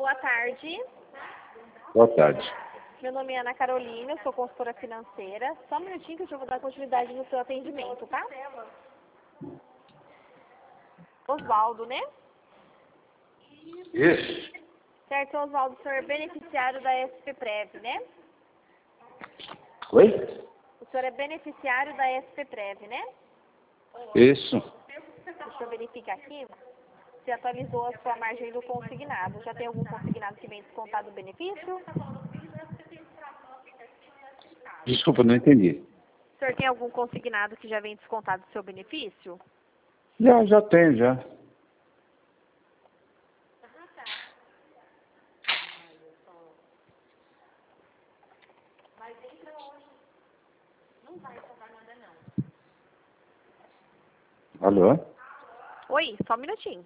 boa tarde. Boa tarde. Meu nome é Ana Carolina, eu sou consultora financeira. Só um minutinho que eu já vou dar continuidade no seu atendimento, tá? Oswaldo, né? Isso. Certo, Oswaldo, o senhor é beneficiário da SPPrev, né? Oi? O senhor é beneficiário da SPPrev, né? Isso. Deixa eu verificar aqui. Você atualizou a sua margem do consignado. Já tem algum consignado que vem descontado o benefício? Desculpa, não entendi. O senhor tem algum consignado que já vem descontado do seu benefício? Já tenho, já. Alô? Oi, só um minutinho.